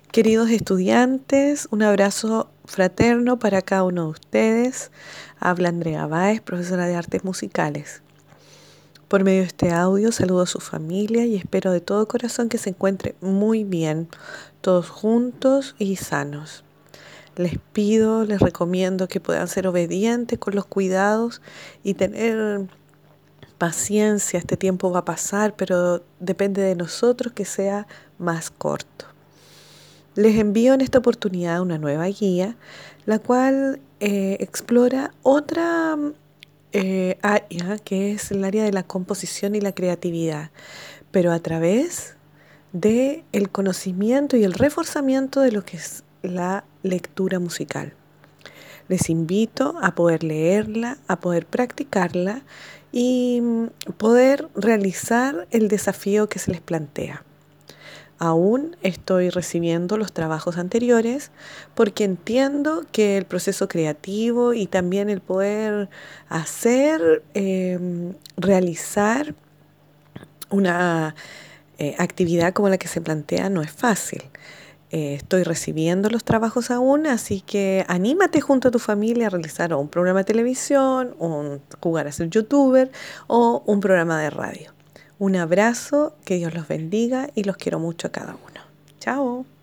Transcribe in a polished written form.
Queridos estudiantes, un abrazo fraterno para cada uno de ustedes. Habla Andrea Báez, profesora de Artes Musicales. Por medio de este audio saludo a su familia y espero de todo corazón que se encuentre muy bien, todos juntos y sanos. Les pido, les recomiendo que puedan ser obedientes con los cuidados y tener paciencia. Este tiempo va a pasar, pero depende de nosotros que sea más corto. Les envío en esta oportunidad una nueva guía, la cual explora otra área que es el área de la composición y la creatividad, pero a través de el conocimiento y el reforzamiento de lo que es la lectura musical. Les invito a poder leerla, a poder practicarla y poder realizar el desafío que se les plantea. Aún estoy recibiendo los trabajos anteriores porque entiendo que el proceso creativo y también el poder hacer, realizar una actividad como la que se plantea no es fácil. Estoy recibiendo los trabajos aún, así que anímate junto a tu familia a realizar un programa de televisión, jugar a ser youtuber o un programa de radio. Un abrazo, que Dios los bendiga y los quiero mucho a cada uno. Chao.